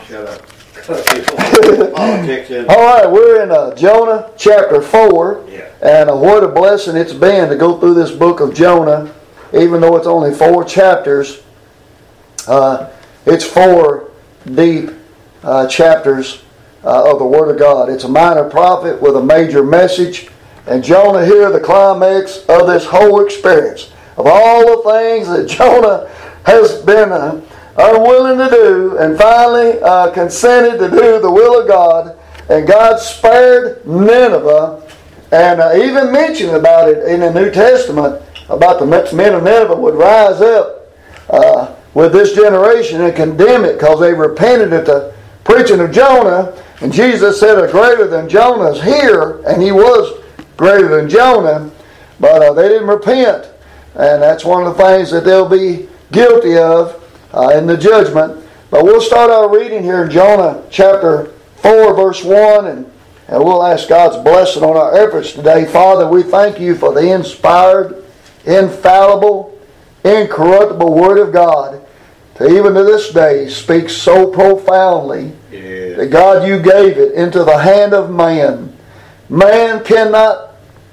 Shut up. Politics in. All right, we're in Jonah chapter 4. Yeah. And what a blessing it's been to go through this book of Jonah, even though it's only 4 chapters. It's 4 deep chapters of the Word of God. It's a minor prophet with a major message. And Jonah here, the climax of this whole experience. Of all the things that Jonah has been unwilling to do, and finally consented to do the will of God. And God spared Nineveh, and even mentioned about it in the New Testament, about the men of Nineveh would rise up with this generation and condemn it because they repented at the preaching of Jonah. And Jesus said, a greater than Jonah is here, and he was greater than Jonah, but they didn't repent. And that's one of the things that they'll be guilty of in the judgment. But we'll start our reading here in Jonah chapter 4 verse 1, and we'll ask God's blessing on our efforts today. Father, we thank you for the inspired, infallible, incorruptible Word of God to even to this day speaks so profoundly that God, you gave it into the hand of man. Man cannot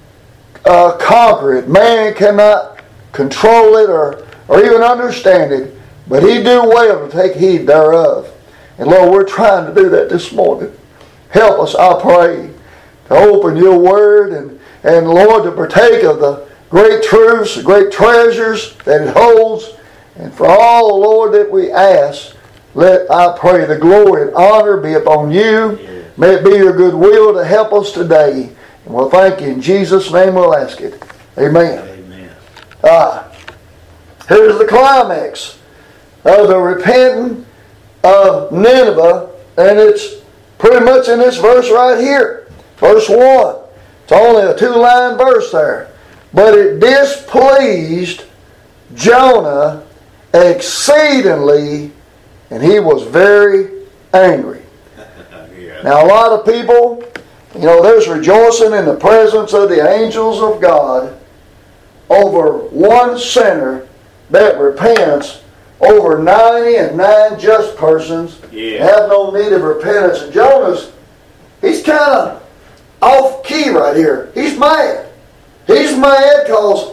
conquer it. Man cannot control it or even understand it. But he do well to take heed thereof. And Lord, we're trying to do that this morning. Help us, I pray, to open your word and Lord, to partake of the great truths, the great treasures that it holds. And for all, Lord, that we ask, let, I pray, the glory and honor be upon you. Yes. May it be your good will to help us today. And we'll thank you. In Jesus' name we'll ask it. Amen. Amen. Here's the climax of the repenting of Nineveh, and it's pretty much in this verse right here. Verse 1. It's only a 2-line verse there. But it displeased Jonah exceedingly, and he was very angry. Yeah. Now a lot of people, there's rejoicing in the presence of the angels of God over one sinner that repents, over 99 just persons have no need of repentance. And Jonah's, he's kind of off key right here. He's mad. He's mad because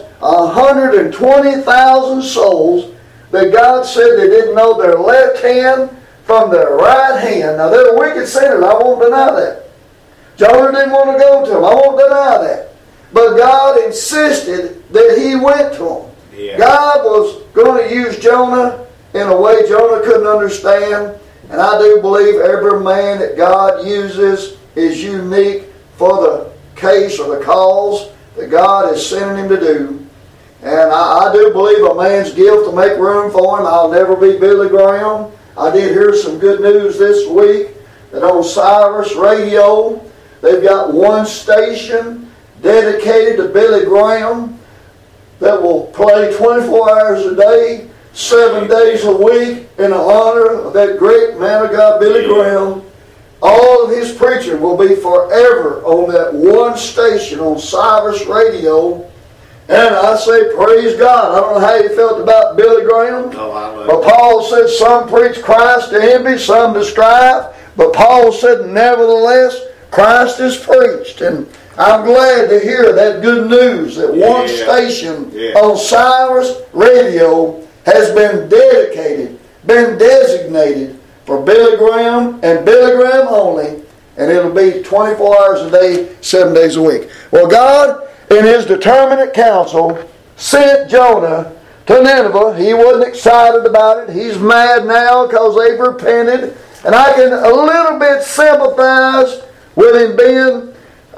120,000 souls that God said they didn't know their left hand from their right hand. Now they're wicked sinners. I won't deny that. Jonah didn't want to go to them. I won't deny that. But God insisted that he went to them. Yeah. God was going to use Jonah in a way Jonah couldn't understand. And I do believe every man that God uses is unique for the case or the cause that God is sending him to do. And I do believe a man's gift to make room for him. I'll never be Billy Graham. I did hear some good news this week that on Cyrus Radio, they've got one station dedicated to Billy Graham that will play 24 hours a day, 7 days a week in honor of that great man of God, Billy Graham. All of his preaching will be forever on that one station on Cyrus Radio. And I say, praise God. I don't know how you felt about Billy Graham. But Paul said some preach Christ to envy, some to strive. But Paul said, nevertheless, Christ is preached. And I'm glad to hear that good news that one station on Cyrus Radio has been dedicated, been designated for Billy Graham and Billy Graham only. And it'll be 24 hours a day, 7 days a week. Well, God, in his determinate counsel, sent Jonah to Nineveh. He wasn't excited about it. He's mad now because they've repented. And I can a little bit sympathize with him being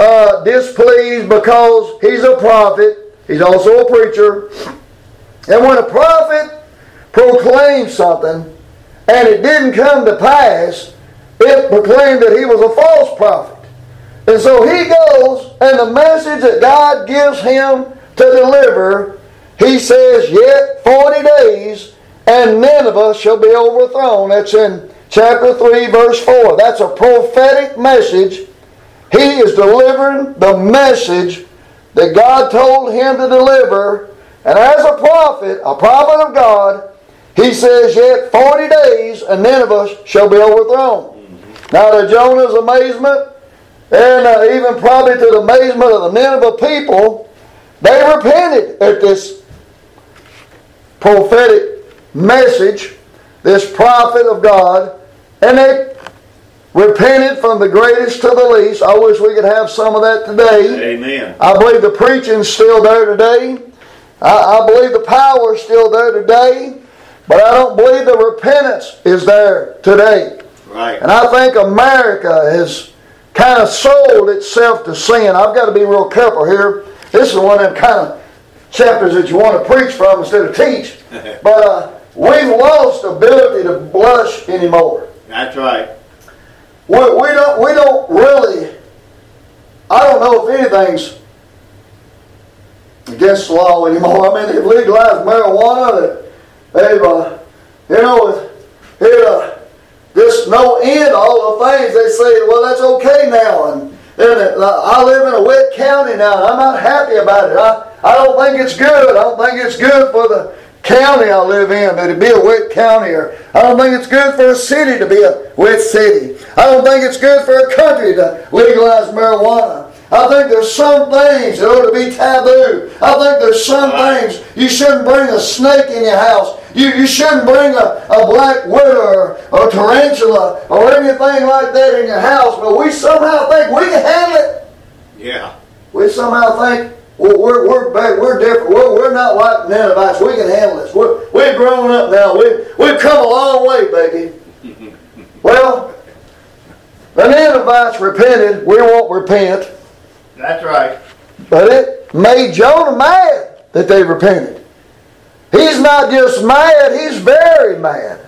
displeased because he's a prophet. He's also a preacher. And when a prophet proclaims something and it didn't come to pass, it proclaimed that he was a false prophet. And so he goes, and the message that God gives him to deliver, he says, yet 40 days, and Nineveh shall be overthrown. That's in chapter 3, verse 4. That's a prophetic message. He is delivering the message that God told him to deliver. And as a prophet of God, He says, yet 40 days and Nineveh shall be overthrown. Now to Jonah's amazement, and even probably to the amazement of the Nineveh people, they repented at this prophetic message, this prophet of God, and they repented from the greatest to the least. I wish we could have some of that today. Amen. I believe the preaching's still there today. I believe the power's still there today. But I don't believe the repentance is there today. Right. And I think America has kind of sold itself to sin. I've got to be real careful here. This is one of them kind of chapters that you want to preach from instead of teach. But we've lost the ability to blush anymore. That's right. We don't really, I don't know if anything's against the law anymore. I mean, they've legalized marijuana. They've, just no end to all the things they say, well, that's okay now. And I live in a wet county now, and I'm not happy about it. I don't think it's good. I don't think it's good for the county I live in that it be a wet county. Or I don't think it's good for a city to be a wet city. I don't think it's good for a country to legalize marijuana. I think there's some things that ought to be taboo. I think there's some things you shouldn't bring a snake in your house. You shouldn't bring a black widow or a tarantula or anything like that in your house. But we somehow think we can handle it. Yeah. We somehow think we're different. We're not like Ninevites. We can handle this. We've grown up now. We've come a long way, baby. Well, the Ninevites repented. We won't repent. That's right. But it made Jonah mad that they repented. He's not just mad, he's very mad.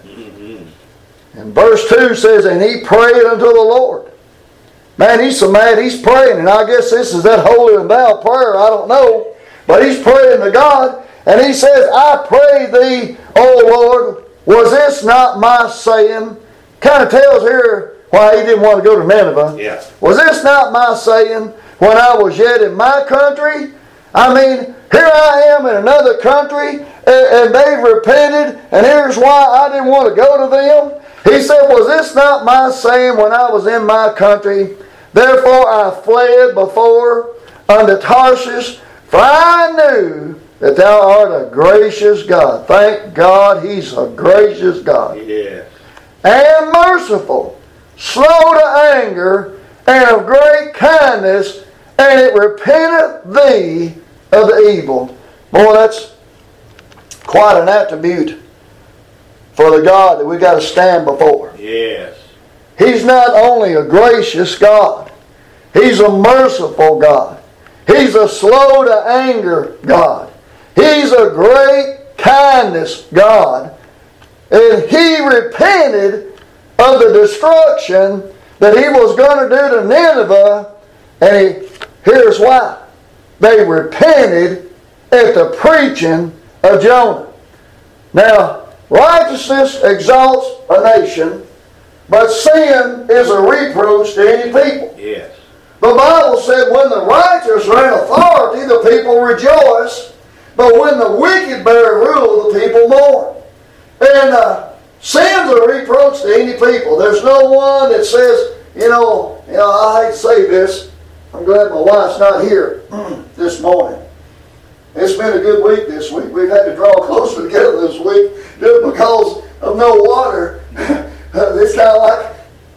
And verse 2 says, and he prayed unto the Lord. Man, he's so mad he's praying. And I guess this is that holy and thou prayer, I don't know. But he's praying to God. And he says, I pray thee, O Lord, was this not my saying? Kind of tells here why he didn't want to go to Nineveh. Yeah. Was this not my saying when I was yet in my country? I mean, here I am in another country, and they've repented, and here's why I didn't want to go to them. He said, was this not my saying when I was in my country? Therefore I fled before unto Tarshish, for I knew that thou art a gracious God. Thank God he's a gracious God. Yes. And merciful, slow to anger, and of great kindness, and it repenteth thee of the evil. Boy, that's quite an attribute for the God that we got to stand before. Yes. He's not only a gracious God, he's a merciful God. He's a slow to anger God. He's a great kindness God. And he repented of the destruction that he was going to do to Nineveh. And here's why. They repented at the preaching of Jonah. Now, righteousness exalts a nation, but sin is a reproach to any people. Yes. The Bible said when the righteous are in authority, the people rejoice, but when the wicked bear rule, the people mourn. And sin's a reproach to any people. There's no one that says, I hate to say this, I'm glad my wife's not here this morning. It's been a good week this week. We've had to draw closer together this week just because of no water. It's kind of like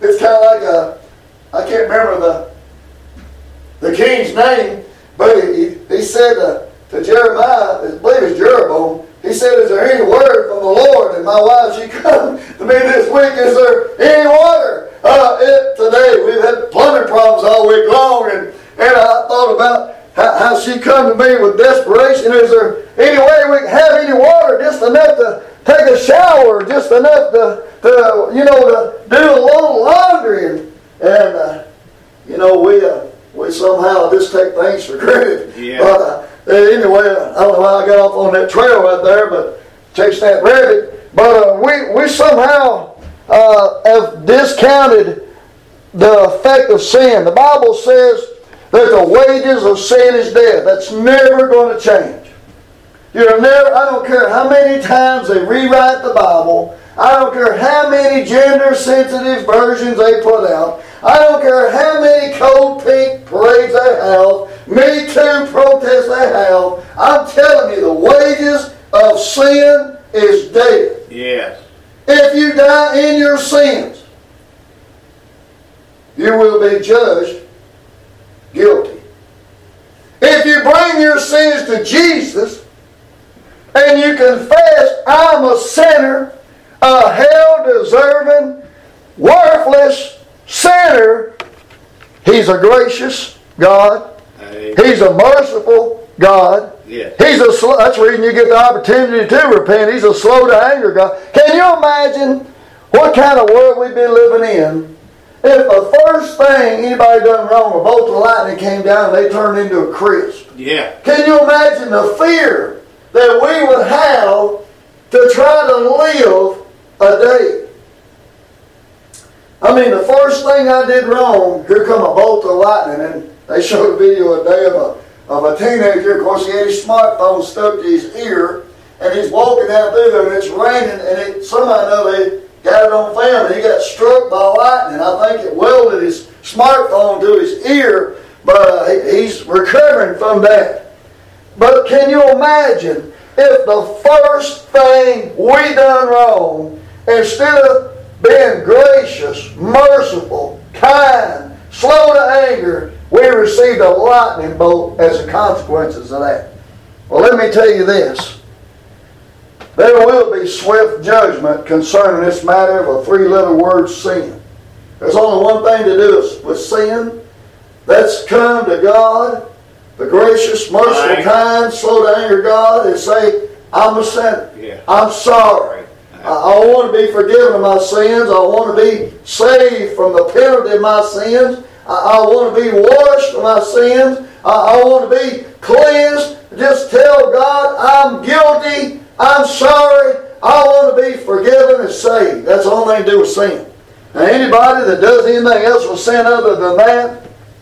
I can't remember the king's name, but he said to Jeremiah, I believe it's Jeroboam, he said, is there any word from the Lord? And my wife, she come to me this week, is there any water? Today we've had plumbing problems all week long, and I thought about how she come to me with desperation. Is there any way we can have any water, just enough to take a shower, just enough to do a little laundry? And we somehow just take things for granted. Yeah. But anyway, I don't know how I got off on that trail right there, but chase that rabbit. But we somehow have discounted the effect of sin. The Bible says that the wages of sin is death. That's never going to change. You'll never, I don't care how many times they rewrite the Bible. I don't care how many gender-sensitive versions they put out. I don't care how many cold pink parades they have. Me Too protests they have. I'm telling you, the wages of sin is death. Yes. If you die in your sins, you will be judged guilty. If you bring your sins to Jesus and you confess, I'm a sinner, a hell-deserving, worthless sinner, He's a gracious God. He's a merciful God. Yes. That's the reason you get the opportunity to repent. He's a slow to anger God. Can you imagine what kind of world we'd be living in if the first thing anybody done wrong, a bolt of lightning came down and they turned into a crisp? Yeah. Can you imagine the fear that we would have to try to live a day? I mean, the first thing I did wrong, here come a bolt of lightning, and they showed a video a day of a teenager. Of course, he had his smartphone stuck to his ear, and he's walking out through there, and it's raining, and somehow or another they got it on film, and he got struck by lightning. I think it welded his smartphone to his ear, but he's recovering from that. But can you imagine if the first thing we done wrong, instead of being gracious, merciful, kind, slow to anger, we received a lightning bolt as a consequences of that? Well, let me tell you this. There will be swift judgment concerning this matter of a three-letter word, sin. There's only one thing to do with sin. That's come to God, the gracious, merciful, kind, slow to anger God, and say, I'm a sinner. Yeah. I'm sorry. I want to be forgiven of my sins. I want to be saved from the penalty of my sins. I want to be washed of my sins. I want to be cleansed. Just tell God, I'm guilty. I'm sorry. I want to be forgiven and saved. That's the only thing to do with sin. Now, anybody that does anything else with sin other than that,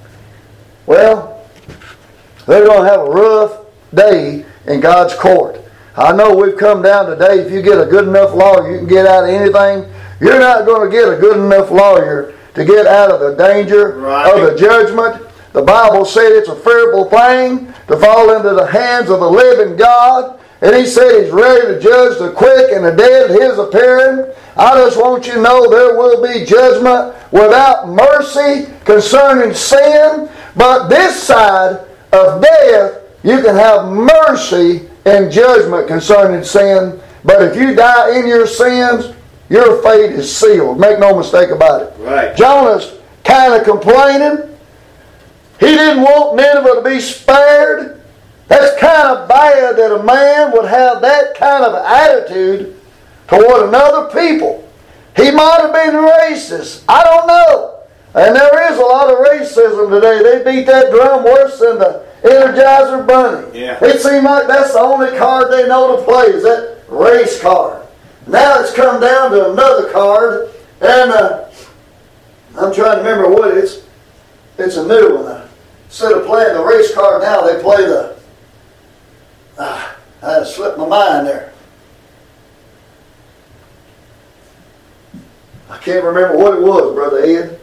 well, they're going to have a rough day in God's court. I know we've come down today, if you get a good enough lawyer, you can get out of anything. You're not going to get a good enough lawyer to get out of the danger of the judgment. The Bible said it's a fearful thing to fall into the hands of the living God. And He said He's ready to judge the quick and the dead at His appearing. I just want you to know there will be judgment without mercy concerning sin. But this side of death, you can have mercy and judgment concerning sin. But if you die in your sins, your fate is sealed. Make no mistake about it. Right. Jonah's kind of complaining. He didn't want Nineveh to be spared. That's kind of bad that a man would have that kind of attitude toward another people. He might have been racist. I don't know. And there is a lot of racism today. They beat that drum worse than the Energizer Bunny. Yeah. It seems like that's the only card they know to play, is that race card. Now it's come down to another card, and I'm trying to remember what it is. It's a new one. Instead of playing the race card now, they play the... I had to slip my mind there. I can't remember what it was, Brother Ed.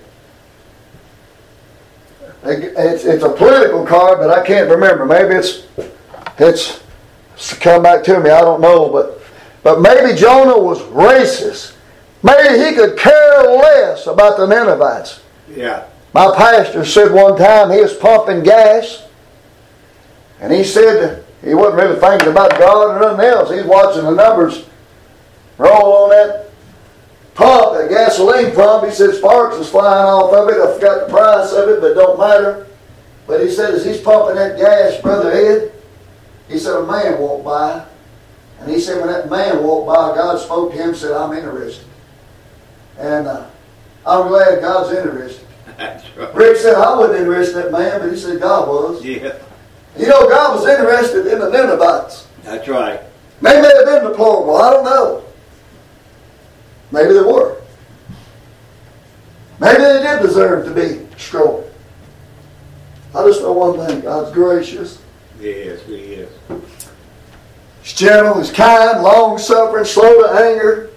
It's a political card, but I can't remember. Maybe it's come back to me. I don't know, but maybe Jonah was racist. Maybe he could care less about the Ninevites. Yeah. My pastor said one time he was pumping gas, and he said he wasn't really thinking about God or nothing else. He's watching the numbers roll on that pump, that gasoline pump. He said sparks was flying off of it. I forgot the price of it, but it don't matter. But he said as he's pumping that gas, Brother Ed, he said a man walked by. And he said when that man walked by, God spoke to him and said, I'm interested. And I'm glad God's interested. That's right. Rick said, I wasn't interested in that man, but he said God was. Yeah. You know, God was interested in the Ninevites. That's right. They may have been deplorable. I don't know. Maybe they were. Maybe they did deserve to be destroyed. I just know one thing. God's gracious. Yes, He is. He's gentle, he's kind, long-suffering, slow to anger.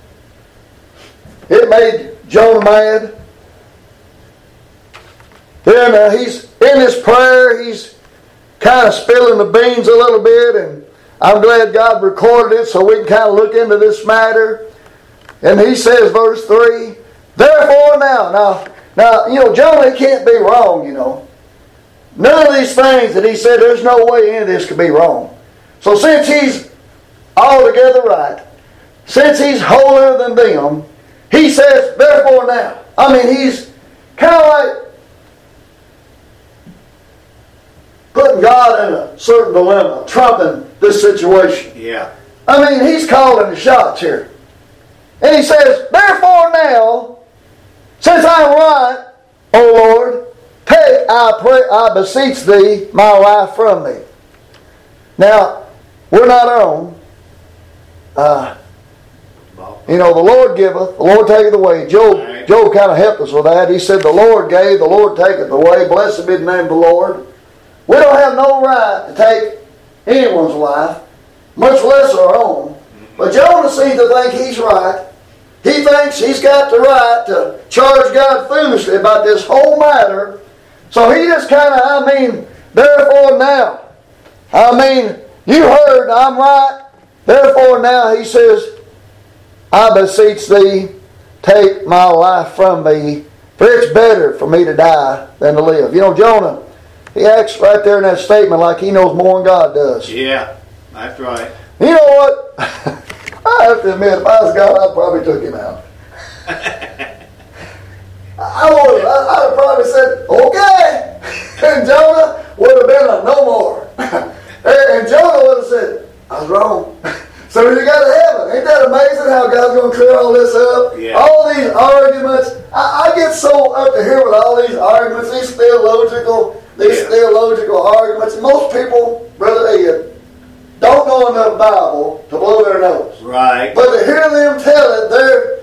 It made Jonah mad. Then he's in his prayer, he's kind of spilling the beans a little bit, and I'm glad God recorded it so we can kind of look into this matter. And he says, verse 3, therefore now, Jonah can't be wrong, None of these things that he said, there's no way any of this could be wrong. So since he's altogether right, since he's holier than them, he says, therefore now. He's kind of like putting God in a certain dilemma, trumping this situation. Yeah. He's calling the shots here. And he says, therefore now, since I'm right, O Lord, take, I beseech thee, my life from me. Now, we're not our own. The Lord giveth, the Lord taketh away. Job kind of helped us with that. He said, the Lord gave, the Lord taketh away. Blessed be the name of the Lord. We don't have no right to take anyone's life, much less our own. But Jonah seems to think he's right. He thinks he's got the right to charge God foolishly about this whole matter. So he just kind of, therefore now. You heard, I'm right. Therefore now, he says, I beseech thee, take my life from me, for it's better for me to die than to live. Jonah, he acts right there in that statement like he knows more than God does. Yeah, that's right. You know what? I have to admit, if I was God, I'd probably took him out. I'd have probably said, okay. And Jonah would have been a no more. And Jonah would have said, I was wrong. So you got to heaven. Ain't that amazing how God's going to clear all this up? Yeah. All these arguments. I get so up to here with all these arguments, these theological arguments. And most people, Brother Ed, don't know enough Bible to blow their nose. Right. But to hear them tell it,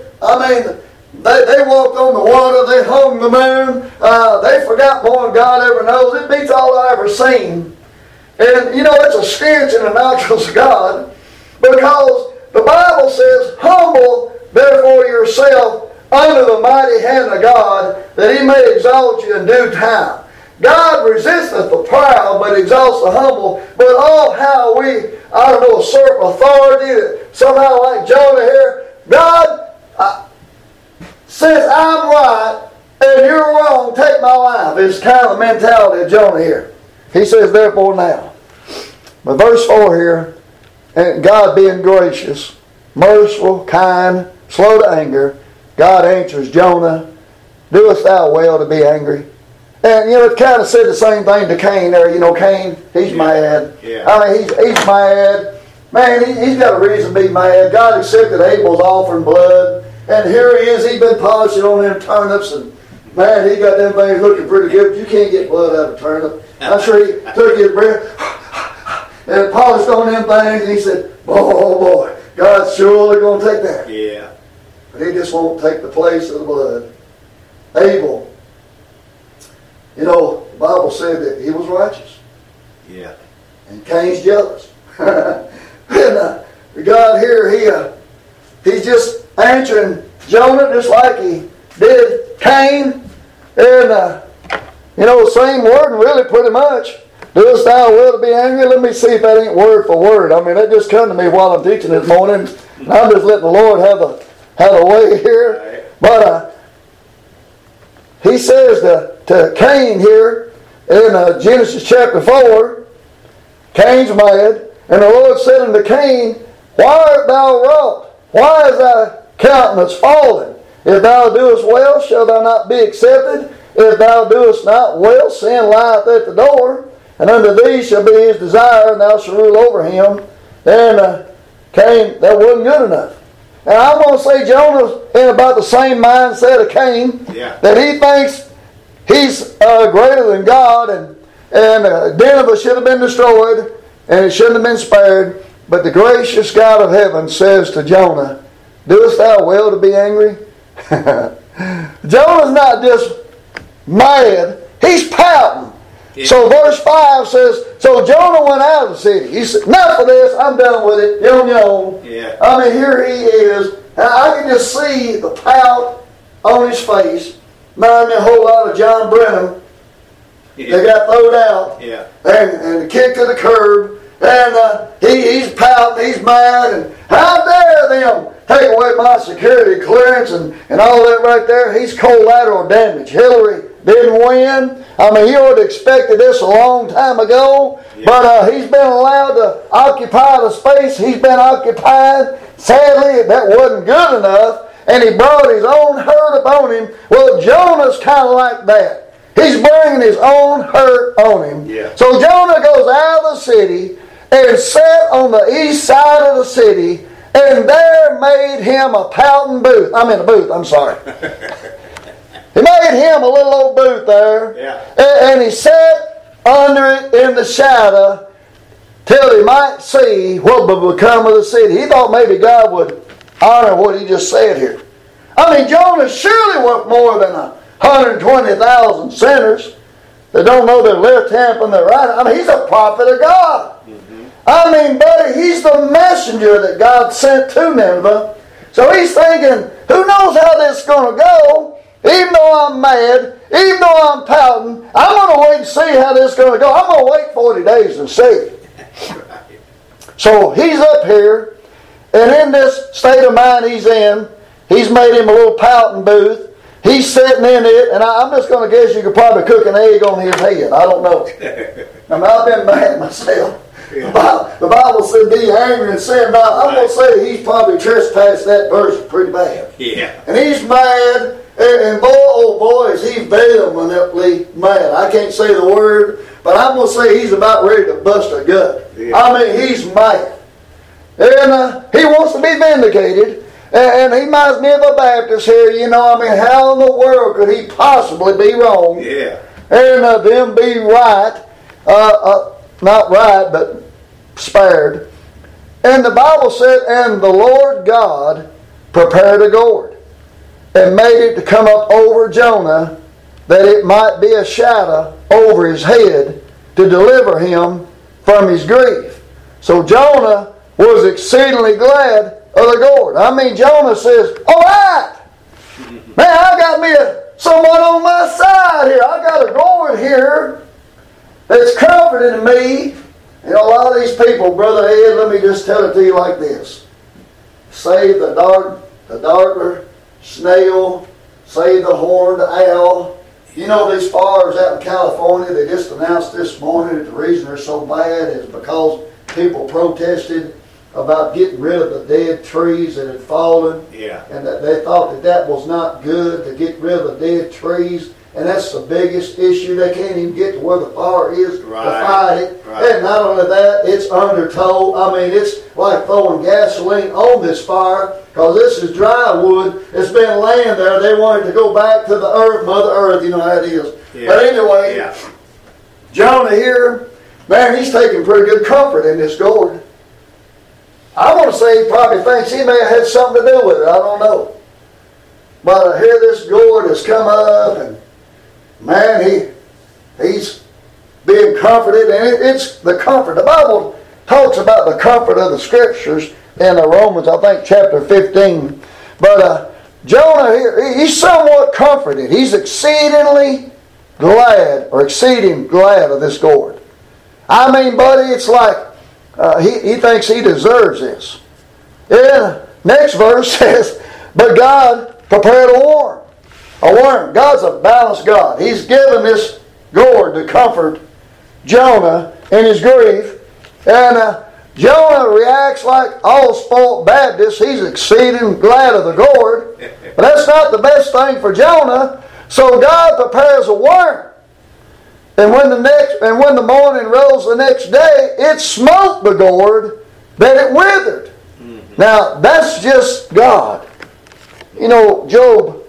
they walked on the water, they hung the moon, they forgot more than God ever knows. It beats all I ever seen. And it's a stench in the nostrils of God, because the Bible says, humble therefore yourself under the mighty hand of God, that he may exalt you in due time. God resisteth the proud, but exalts the humble. But how we, usurp authority, that somehow like Jonah here, God, since I'm right and you're wrong, take my life. It's kind of the mentality of Jonah here. He says, therefore now. But verse 4 here, and God being gracious, merciful, kind, slow to anger, God answers Jonah, doest thou well to be angry? And it kind of said the same thing to Cain there. Cain, he's mad. Yeah. He's mad. Man, he's got a reason to be mad. God accepted Abel's offering blood. And here he is, he's been polishing on them turnips, and man, he got them things looking pretty good. You can't get blood out of a turnip. I'm sure he took his breath and polished on them things, and he said, oh boy, God's surely going to take that. Yeah. But he just won't take the place of the blood. Abel, the Bible said that he was righteous. Yeah. And Cain's jealous. And God here, he's just answering Jonah just like he did Cain. And, same word, and really pretty much. Doest thou will to be angry? Let me see if that ain't word for word. That just come to me while I'm teaching this morning. And I'm just letting the Lord have the way here. Right. But he says to Cain here in Genesis chapter 4, Cain's mad, and the Lord said unto Cain, why art thou wroth? Why is thy countenance fallen? If thou doest well, shall thou not be accepted? If thou doest not well, sin lieth at the door, and unto thee shall be his desire, and thou shalt rule over him. And Cain, that wasn't good enough. And I'm going to say Jonah's in about the same mindset of Cain, that he thinks he's greater than God, and Nineveh should have been destroyed, and it shouldn't have been spared. But the gracious God of heaven says to Jonah, doest thou well to be angry? Jonah's not just mad, he's pouting. Yeah. So verse 5 says, so Jonah went out of the city. He said, enough of this, I'm done with it. Yon. Yeah. I mean, here he is. And I can just see the pout on his face. Remind me a whole lot of John Brennan. Yeah. They got thrown out. Yeah. And the kick to the curb. And he's pouting, he's mad. And how dare them take away my security clearance and all that right there. He's collateral damage. Hillary didn't win. I mean, he would have expected this a long time ago. Yeah. But he's been allowed to occupy the space he's been occupied. Sadly, that wasn't good enough. And he brought his own hurt upon him. Well, Jonah's kind of like that. He's bringing his own hurt on him. Yeah. So Jonah goes out of the city and sat on the east side of the city, and there made him a pouting booth. I'm sorry. He made him a little old booth there. Yeah. And he sat under it in the shadow till he might see what would become of the city. He thought maybe God would honor what he just said here. I mean, Jonah surely worth more than 120,000 sinners that don't know their left hand from their right. I mean, he's a prophet of God. Mm-hmm. I mean, buddy, he's the messenger that God sent to Nineveh. So he's thinking, who knows how this is going to go? Even though I'm mad, even though I'm pouting, I'm going to wait and see how this is going to go. I'm going to wait 40 days and see. So he's up here, and in this state of mind he's in, he's made him a little pouting booth. He's sitting in it, and I'm just going to guess you could probably cook an egg on his head. I don't know. I mean, I've been mad myself. Yeah. The Bible said, be angry and sin not. I'm going to say he's probably trespassed that verse pretty bad. Yeah. And he's mad, and boy, oh boy, is he vehemently mad. I can't say the word, but I'm going to say he's about ready to bust a gut. Yeah. I mean, he's mad. And he wants to be vindicated. And he reminds me of a Baptist here, you know. I mean, how in the world could he possibly be wrong? Yeah. And them be right. Not right, but spared. And the Bible said, and the Lord God prepared a gourd and made it to come up over Jonah, that it might be a shadow over his head to deliver him from his grief. So Jonah was exceedingly glad of the gourd. I mean, Jonah says, all right, man, I got me someone on my side here. I got a gourd here that's comforting me. You know, a lot of these people, Brother Ed, let me just tell it to you like this. Save the dartler, snail, save the horned owl. You know, these fires out in California, they just announced this morning that the reason they're so bad is because people protested about getting rid of the dead trees that had fallen. Yeah. And that they thought that was not good to get rid of the dead trees. And that's the biggest issue. They can't even get to where the fire is to fight it. Right. And not only that, it's undertow. I mean, it's like throwing gasoline on this fire, because this is dry wood. It's been laying there. They wanted to go back to the earth, Mother Earth. You know how it is. Yeah. But anyway, Jonah here, man, he's taking pretty good comfort in this gourd. I want to say he probably thinks he may have had something to do with it. I don't know. But here this gourd has come up, and man, he's being comforted, and it's the comfort. The Bible talks about the comfort of the Scriptures in Romans, I think, chapter 15. But Jonah here, he's somewhat comforted. He's exceeding glad of this gourd. I mean, buddy, it's like he thinks he deserves this. Yeah, next verse says, but God prepared a worm. A worm. God's a balanced God. He's given this gourd to comfort Jonah in his grief. And Jonah reacts like all spoiled Baptists. He's exceeding glad of the gourd. But that's not the best thing for Jonah. So God prepares a worm. And when the morning rose the next day, it smote the gourd that it withered. Mm-hmm. Now, that's just God. You know, Job,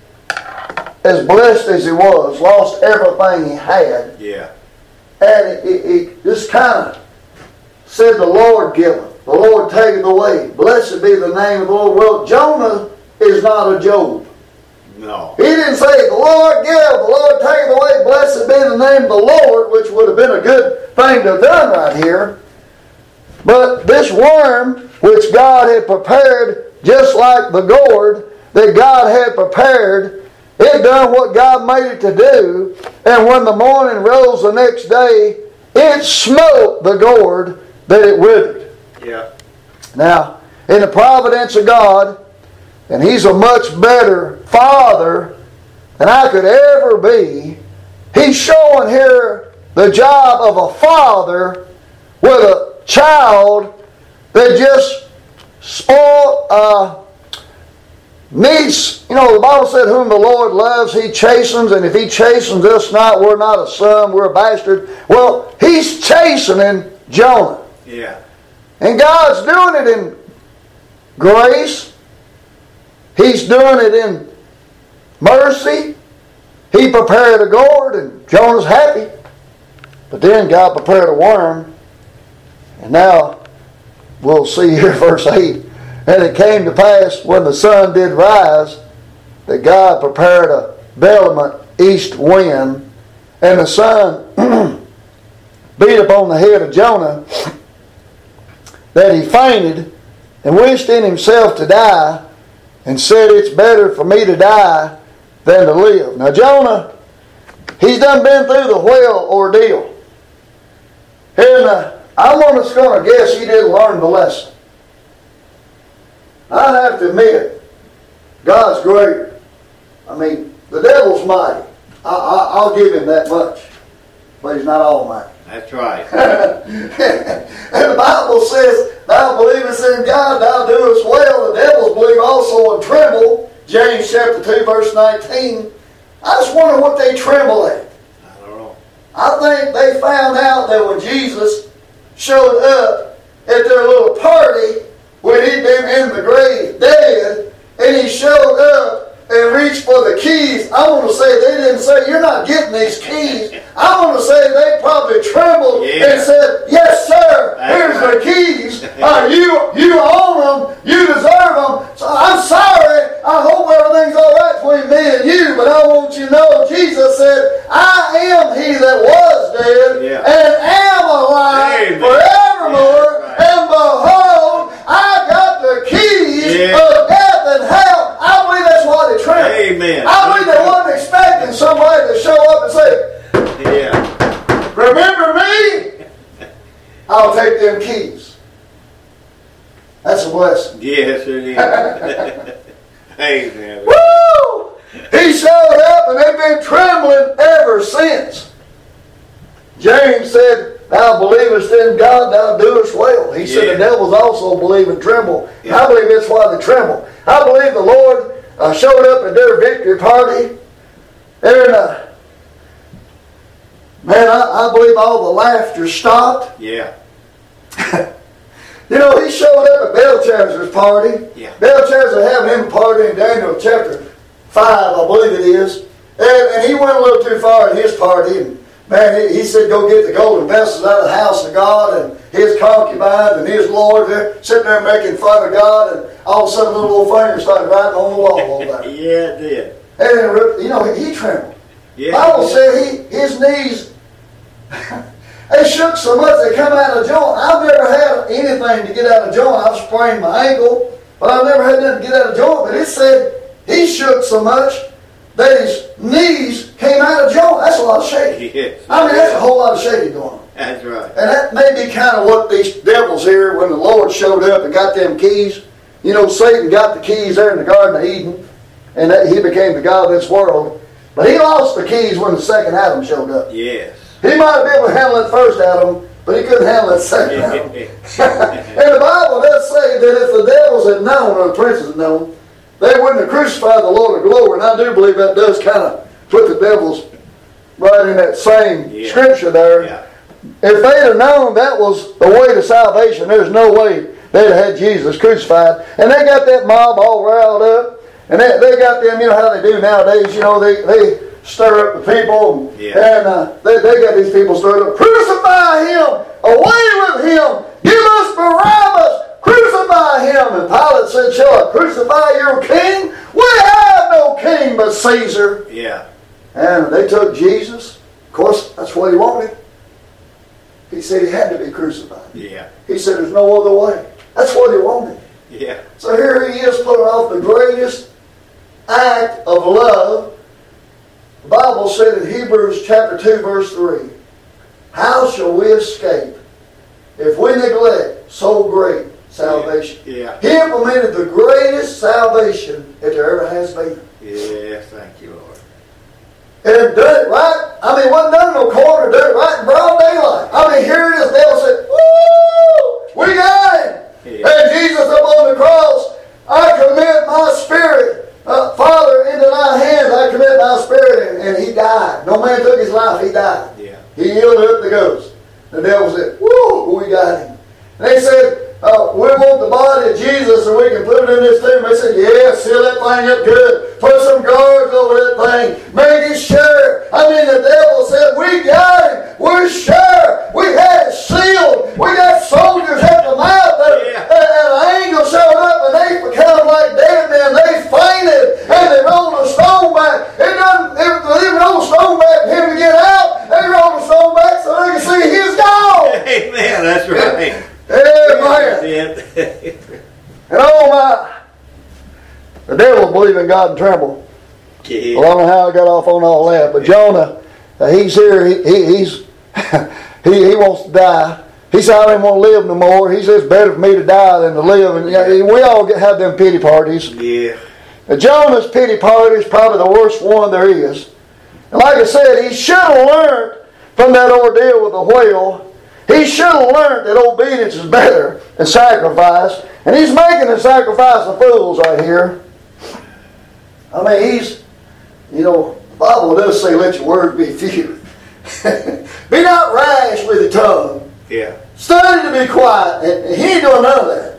as blessed as he was, lost everything he had. Yeah. And he just kind of said, the Lord giveth, the Lord taketh away. Blessed be the name of the Lord. Well, Jonah is not a Job. No. He didn't say, the Lord giveth, the Lord taketh away. Blessed blessed be the name of the Lord, which would have been a good thing to have done right here. But this worm, which God had prepared, just like the gourd that God had prepared, it done what God made it to do. And when the morning rose the next day, it smote the gourd that it withered. Yeah. Now, in the providence of God, and He's a much better Father than I could ever be, He's showing here the job of a father with a child that just needs, the Bible said, whom the Lord loves, He chastens, and if He chastens us not, we're not a son, we're a bastard. Well, He's chastening Jonah. Yeah. And God's doing it in grace. He's doing it in mercy. He prepared a gourd, and Jonah's happy. But then God prepared a worm. And now, we'll see here verse 8. And it came to pass, when the sun did rise, that God prepared a vehement east wind, and the sun beat upon the head of Jonah, that he fainted, and wished in himself to die, and said, it's better for me to die than to live. Now Jonah, he's done been through the whale ordeal. And I'm just going to guess he didn't learn the lesson. I have to admit, God's great. I mean, the devil's mighty. I'll give him that much. But he's not almighty. That's right. And the Bible says, thou believest in God, thou doest well. The devils believe also and tremble. James chapter 2, verse 19. I just wonder what they tremble at. I don't know. I think they found out that when Jesus showed up at their little party, when he'd been in the grave dead, and he showed up and reached for the keys, I want to say they didn't say, you're not getting these keys. I want to say they probably trembled and said, yes sir, here's the keys. You own them, you deserve them. So I'm sorry, I hope everything's all right between me and you, but I want you to know, Jesus said, I am he that was dead and am alive forevermore. And behold, I got the keys of death and hell. I believe that's why they trembled. Amen. I believe they wasn't expecting somebody to show up and say, remember me? I'll take them keys. That's a blessing. Yes, it is. Amen. Woo! He showed up and they've been trembling ever since. James said, thou believest in God, thou doest well. He said the devils also believe and tremble. Yeah. I believe that's why they tremble. I believe the Lord showed up at their victory party. And man, I believe all the laughter stopped. Yeah. He showed up at Belshazzar's party. Yeah. Belshazzar having him a party in Daniel chapter 5, I believe it is. And he went a little too far in his party. And man, he said, go get the golden vessels out of the house of God, and his concubines and his lord there, sitting there making fun of God, and all of a sudden a little old finger started writing on the wall over there. Yeah, it did. And he trembled. Yeah, the Bible said his knees, they shook so much they come out of joint. I've never had anything to get out of joint. I've sprained my ankle, but I've never had nothing to get out of joint. But it said he shook so much that his knees came out of joint. That's a lot of shaking. Yes. I mean, that's a whole lot of shaking going on. That's right. And that may be kind of what these devils here, when the Lord showed up and got them keys. Satan got the keys there in the Garden of Eden, and he became the god of this world. But he lost the keys when the second Adam showed up. Yes. He might have been able to handle that first Adam, but he couldn't handle that second Adam. And the Bible does say that if the devils had known, or the princes had known, they wouldn't have crucified the Lord of glory. And I do believe that does kind of put the devils right in that same scripture there. Yeah. If they'd have known that was the way to salvation, there's no way they'd have had Jesus crucified. And they got that mob all riled up. And they got them, how they do nowadays, they stir up the people. And they got these people stirred up. Crucify him! Away with him! Give us Barabbas! Crucify him! And Pilate said, shall I crucify your king? We have no king but Caesar. Yeah. And they took Jesus course, that's what he wanted. He said he had to be crucified. Yeah. He said there's no other way. That's what he wanted. Yeah. So here he is putting off the greatest act of love. The Bible said in Hebrews chapter 2 verse 3, how shall we escape if we neglect so great salvation? Yeah. He implemented the greatest salvation that there ever has been. Yeah, thank you, Lord. And done it right. I mean, wasn't done in no corner, done it right in broad daylight. I mean, here it is. The devil said, woo! We got him! Yeah. And Jesus up on the cross, I commit my spirit, Father, into thy hands. I commit my spirit. And he died. No man took his life. He died. Yeah. He yielded up the ghost. The devil said, woo! We got him. And they said, we want the body of Jesus and we can put it in this tomb. They said, yeah, seal that thing up good. Put some guards over that thing. Make it sure. I mean, the devil said, we got him. We're sure. We had it sealed. We got soldiers at the mouth there. Yeah. And an angel showed up and they became like dead men. They fainted and they rolled a stone back. They rolled a stone back for him to get out. They rolled a stone back so they could see he's gone. Amen. That's right. Amen. And oh my, the devil believe in God and tremble. Yeah. Well, I don't know how I got off on all that, but Jonah, he's here. He wants to die. He said, I don't want to live no more. He says, it's better for me to die than to live. And we all have them pity parties. Yeah. Now, Jonah's pity party is probably the worst one there is. And like I said, he should have learned from that ordeal with the whale. He should have learned that obedience is better than sacrifice. And he's making a sacrifice of fools right here. I mean, the Bible does say, let your words be few. Be not rash with the tongue. Yeah. Study to be quiet. And he ain't doing none of that.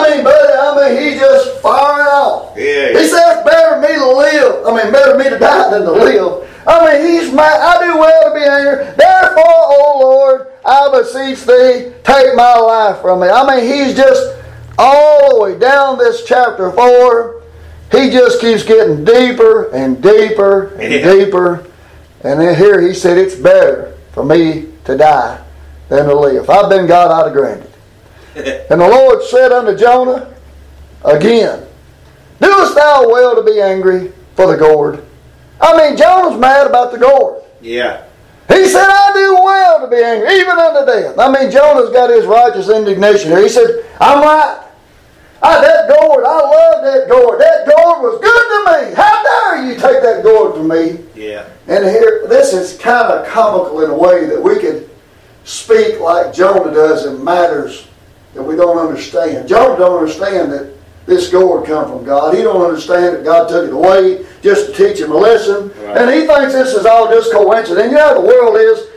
He just firing off. Yeah. He says, better me to live. Better me to die than to live. He's mad. I do well to be angry. Therefore, O Lord, I beseech thee, take my life from me. He's just all the way down this chapter 4. He just keeps getting deeper and deeper and deeper. And then here he said, it's better for me to die than to live. If I'd been God, I'd have granted. And the Lord said unto Jonah again, doest thou well to be angry for the gourd? Jonah's mad about the gourd. Yeah. He said, I do well to be angry, even unto death. Jonah's got his righteous indignation here. He said, I'm right. That gourd, I love that gourd. That gourd was good to me. How dare you take that gourd from me? Yeah. And here, this is kind of comical in a way that we could speak like Jonah does in matters that we don't understand. Jonah don't understand that this gourd come from God. He don't understand that God took it away just to teach him a lesson. Right. And he thinks this is all just coincidence. You know how the world is?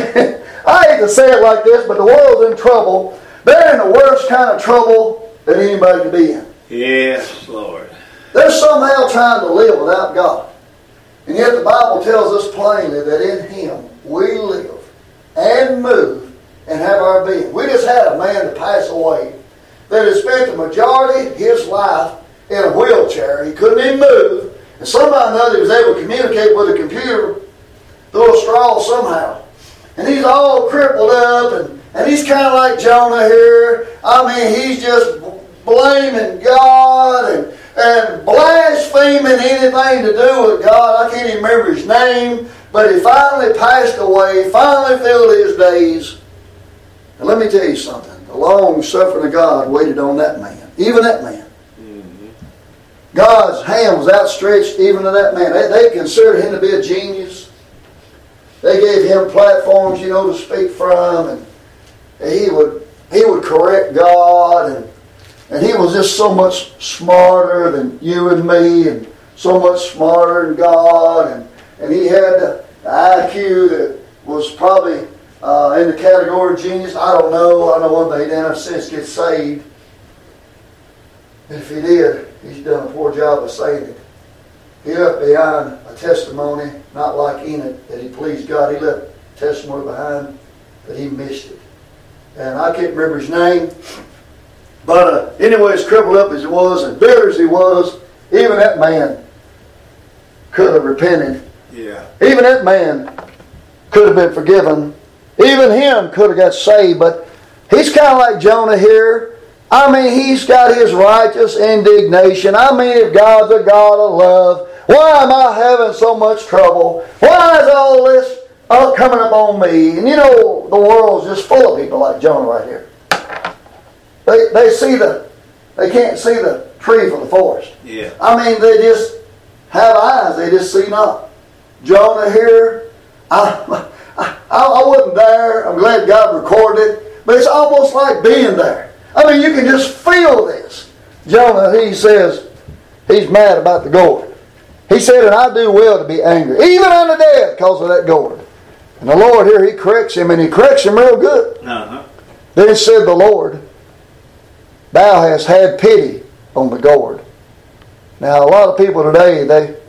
I hate to say it like this, but the world's in trouble. They're in the worst kind of trouble that anybody could be in. Yes, Lord. They're somehow trying to live without God. And yet the Bible tells us plainly that in Him we live and move and have our being. We just had a man to pass away that had spent the majority of his life in a wheelchair. He couldn't even move. And somehow or another he was able to communicate with a computer through a straw somehow. And he's all crippled up and he's kind of like Jonah here. He's just blaming God and blaspheming anything to do with God. I can't even remember his name. But he finally passed away, finally filled his days. And let me tell you something. The long suffering of God waited on that man. Even that man. Mm-hmm. God's hand was outstretched even to that man. They considered him to be a genius. They gave him platforms, to speak from. And he would correct God. And he was just so much smarter than you and me. And so much smarter than God. And he had the IQ that was probably in the category of genius. I don't know. I know one thing. He didn't have sense to get saved. And if he did, he's done a poor job of saying it. He left behind a testimony, not like Enoch, that he pleased God. He left testimony behind that he missed it. And I can't remember his name. But anyway, as crippled up as he was and bitter as he was, even that man could have repented. Yeah. Even that man could have been forgiven. Even him could have got saved, but he's kind of like Jonah here. I mean, he's got his righteous indignation. I mean, if God's a God of love, why am I having so much trouble? Why is all this coming up on me? And you know, the world's just full of people like Jonah right here. They can't see the tree from the forest. Yeah. I mean, they just have eyes, they just see not. Jonah here, I wasn't there. I'm glad God recorded it, but it's almost like being there. I mean, you can just feel this. Jonah, he says, he's mad about the gourd. He said, and I do well to be angry, even unto death, because of that gourd. And the Lord here, he corrects him, and he corrects him real good. Uh-huh. Then said the Lord, thou hast had pity on the gourd. Now, a lot of people today,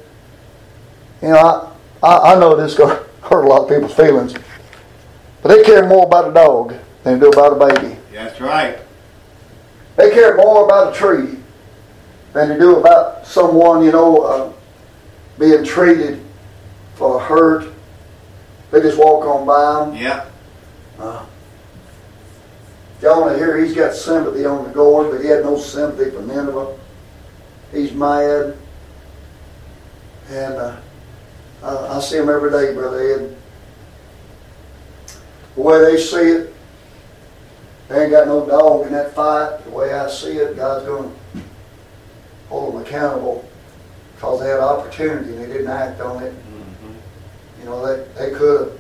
I know this is going to hurt a lot of people's feelings, but they care more about a dog than they do about a baby. That's right. They care more about a tree than they do about someone, being treated for a hurt. They just walk on by them. Yeah. Jonah here, he's got sympathy on the gourd, but he had no sympathy for Nineveh. He's mad. And I see him every day, Brother Ed. The way they see it, they ain't got no dog in that fight. The way I see it, God's going to hold them accountable because they had opportunity and they didn't act on it. Mm-hmm. They could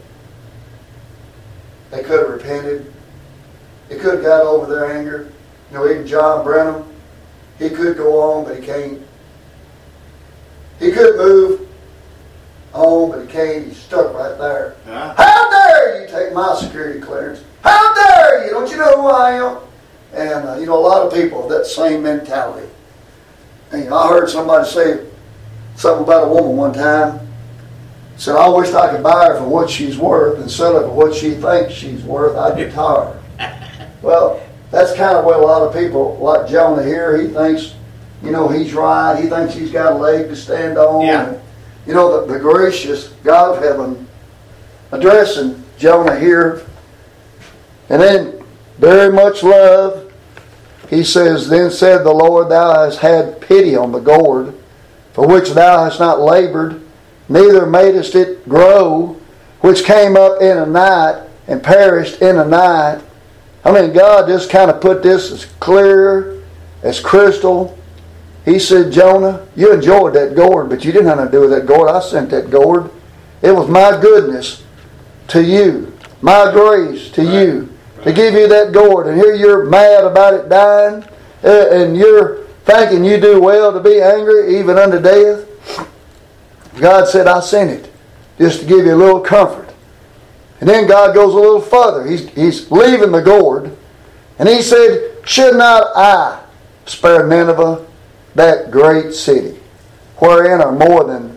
have repented. They could have got over their anger. Even John Brenham, he could go on, but he can't. He could move on, but he can't. He's stuck right there. How dare you take my security clearance? How dare you? Don't you know who I am? And, a lot of people have that same mentality. And, I heard somebody say something about a woman one time. Said, I wish I could buy her for what she's worth instead of what she thinks she's worth. I'd retire her. Well, that's kind of what a lot of people, like Jonah here, he thinks, he's right. He thinks he's got a leg to stand on. Yeah. And, the gracious God of heaven addressing Jonah here. And then, very much love, he says, then said the Lord, thou hast had pity on the gourd, for which thou hast not labored, neither madest it grow, which came up in a night and perished in a night. I mean, God just kind of put this as clear as crystal. He said, Jonah, you enjoyed that gourd, but you didn't have nothing to do with that gourd. I sent that gourd. It was my goodness to you, my grace to you, to give you that gourd. And here you're mad about it dying, and you're thinking you do well to be angry, even unto death. God said, I sent it just to give you a little comfort. And then God goes a little further. He's leaving the gourd. And he said, should not I spare Nineveh, that great city, wherein are more than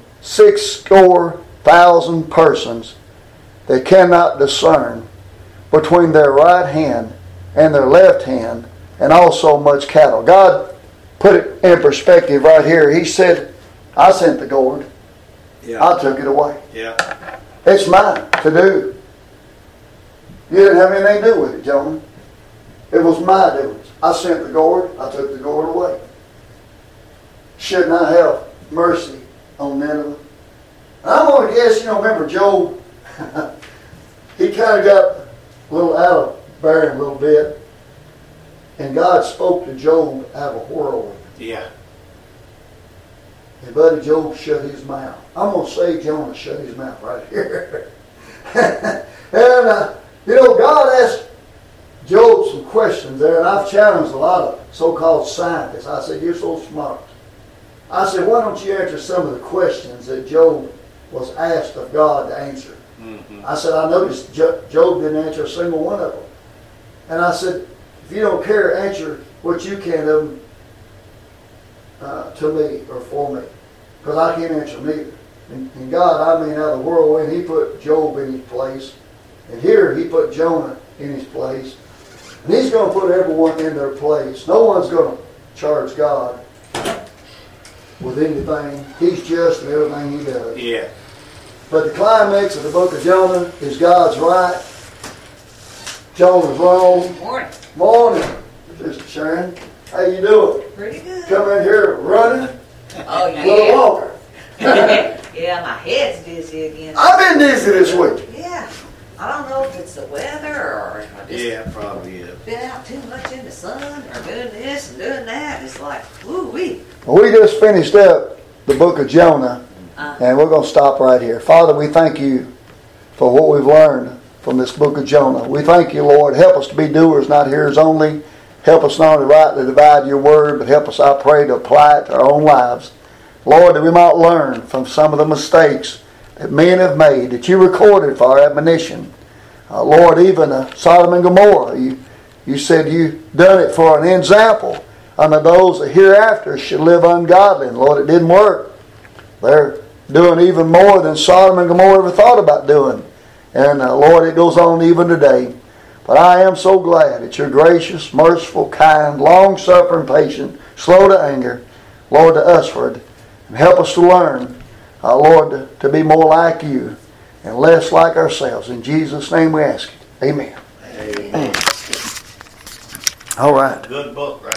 60,000 persons that cannot discern between their right hand and their left hand, and also much cattle. God put it in perspective right here. He said, I sent the gourd. Yeah. I took it away. Yeah. It's mine to do. You didn't have anything to do with it, Jonah. It was my doings. I sent the gourd. I took the gourd away. Shouldn't I have mercy on Nineveh? And I'm going to guess, remember Job, he kind of got a little out of bearing a little bit. And God spoke to Job out of a whirlwind. Yeah. And buddy Job shut his mouth. I'm going to say Jonah shut his mouth right here. And, God asked Job some questions there, and I've challenged a lot of so-called scientists. I said, you're so smart. I said, why don't you answer some of the questions that Job was asked of God to answer? Mm-hmm. I said, I noticed Job didn't answer a single one of them. And I said, if you don't care, answer what you can of them to me or for me. Because I can't answer neither. And God, out of the whirlwind, He put Job in his place. And here He put Jonah in his place. And He's going to put everyone in their place. No one's going to charge God with anything. He's just in everything He does. Yeah. But the climax of the book of Jonah is God's right. Jonah's wrong. Morning. Morning, Sister Sharon. How you doing? Pretty good. Come in here running? Oh, Little yeah. walker. Yeah, my head's dizzy again. I've been dizzy this week. Yeah. I don't know if it's the weather or if I just Yeah, probably is. been out too much in the sun or doing this and doing that. It's like, woo-wee. We just finished up the book of Jonah, and we're going to stop right here. Father, we thank you for what we've learned from this book of Jonah. We thank you, Lord. Help us to be doers, not hearers only. Help us not only rightly divide your word, but help us, I pray, to apply it to our own lives. Lord, that we might learn from some of the mistakes that men have made, that you recorded for our admonition. Lord, even Sodom and Gomorrah, you said you done it for an example unto those that hereafter should live ungodly. And Lord, it didn't work. They're doing even more than Sodom and Gomorrah ever thought about doing. And Lord, it goes on even today. But I am so glad that you're gracious, merciful, kind, long-suffering, patient, slow to anger, Lord, to usward. And help us to learn, Lord, to be more like you and less like ourselves. In Jesus' name we ask it. Amen. Amen. All right. Good book, right?